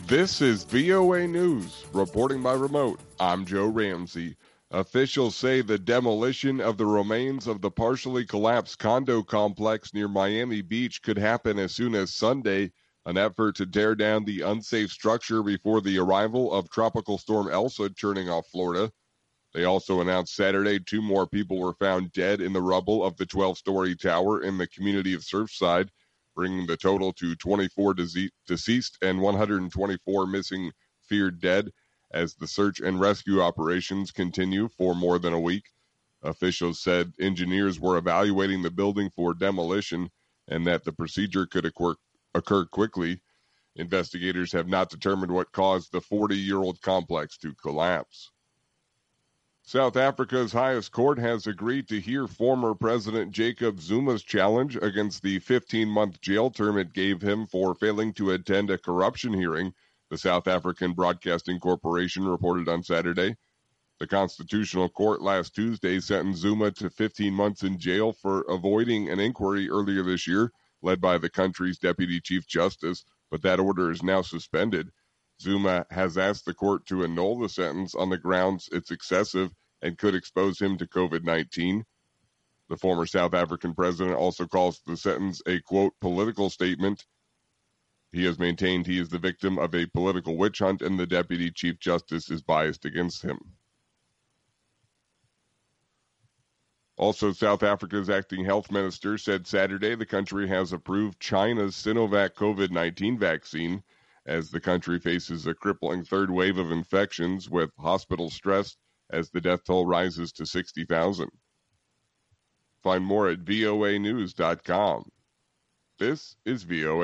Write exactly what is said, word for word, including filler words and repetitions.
This is V O A News, reporting by remote. I'm Joe Ramsey. Officials say the demolition of the remains of the partially collapsed condo complex near Miami Beach could happen as soon as Sunday, an effort to tear down the unsafe structure before the arrival of Tropical Storm Elsa churning off Florida. They also announced Saturday two more people were found dead in the rubble of the twelve-story tower in the community of Surfside, bringing the total to twenty-four dece- deceased and one hundred twenty-four missing feared dead as the search and rescue operations continue for more than a week. Officials said engineers were evaluating the building for demolition and that the procedure could occur, occur quickly. Investigators have not determined what caused the forty-year-old complex to collapse. South Africa's highest court has agreed to hear former President Jacob Zuma's challenge against the fifteen-month jail term it gave him for failing to attend a corruption hearing, the South African Broadcasting Corporation reported on Saturday. The Constitutional Court last Tuesday sentenced Zuma to fifteen months in jail for avoiding an inquiry earlier this year, led by the country's Deputy Chief Justice, but that order is now suspended. Zuma has asked the court to annul the sentence on the grounds it's excessive and could expose him to covid nineteen. The former South African president also calls the sentence a, quote, political statement. He has maintained he is the victim of a political witch hunt and the Deputy Chief Justice is biased against him. Also, South Africa's acting health minister said Saturday the country has approved China's Sinovac covid nineteen vaccine as the country faces a crippling third wave of infections with hospitals stressed as the death toll rises to sixty thousand. Find more at V O A news dot com. This is V O A.